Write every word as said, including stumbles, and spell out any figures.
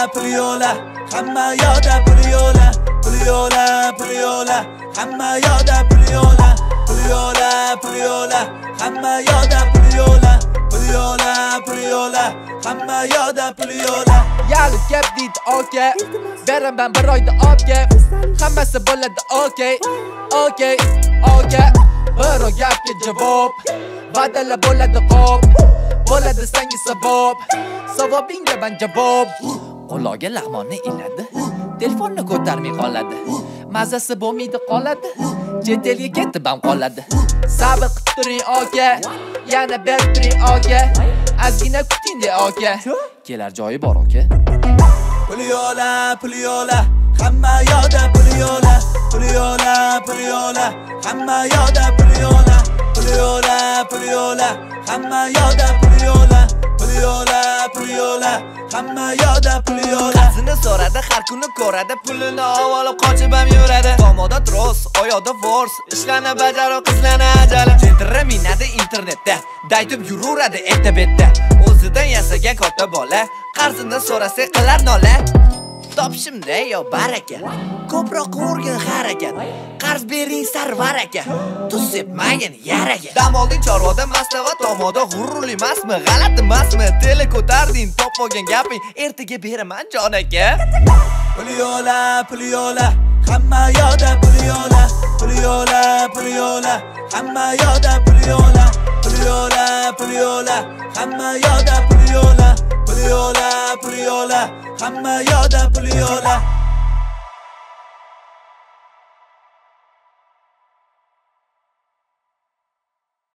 pul yo'la, hamma yoqda pul yo'la, pul yo'la, pul yo'la, hamma yoqda pul yo'la, pul yo'la, pul yo'la, hamma yoqda pul yo'la, pul yo'la, pul yo'la, hamma yoqda pul yo'la. Yali gap deydi okey, beraman bir oyda obga, hammasi bo'ladi okey, okey, okey. Bir o gapga javob, va'dalar bo'ladi qop, bo'ladi senga sabab, savobingga ben javob. Qo'lga lag'monni iladi, telefonni ko'tarmay qoladi, mazasi bo'lmaydi qoladi, chet elga ketib ham qoladi. Sabr qilib turing okey, yana berib turing okey, ozgina kuting de okey, kelar joyi bor okey. Pul yo'la, pul yo'la, hamma yoqda pul yo'la, pul yo'la, pul yo'la, hamma yoqda pul yo'la, pul yo'la, pul yo'la, hamma yoqda pul yo'la, pul yo'la, pul yo'la, hamma yoqda pul yo'la. Qizini so'radi, har kuni ko'radi, pulini olib qochib ham yuradi. Tomoda tros, oyoqda force, ishlarni bajarib qizlarni ajali. Jentra minadi internetda, daytib yuraveradi erta-betda. O'zidan yasagan katta bola, qarzini so'rasa qilar nola. Topshimda yo baraka, ko'proq urgin harakat, qarz bering sarvar aka, tuz sepmagin yaraga. Dam olding chorvada maslahat, tomoda g'ururli emasmi, g'alati emasmi? Tele ko'tarding, topmagan gaping, ertaga beraman jon aka. Pul yo'la, pul yo'la, hamma yoqda pul yo'la, pul yo'la, pul yo'la, hamma yoqda pul yo'la, pul yo'la, pul yo'la, hamma yoqda pul yo'la, pul yo'la, pul yo'la, hamma yoqda pul yo'la.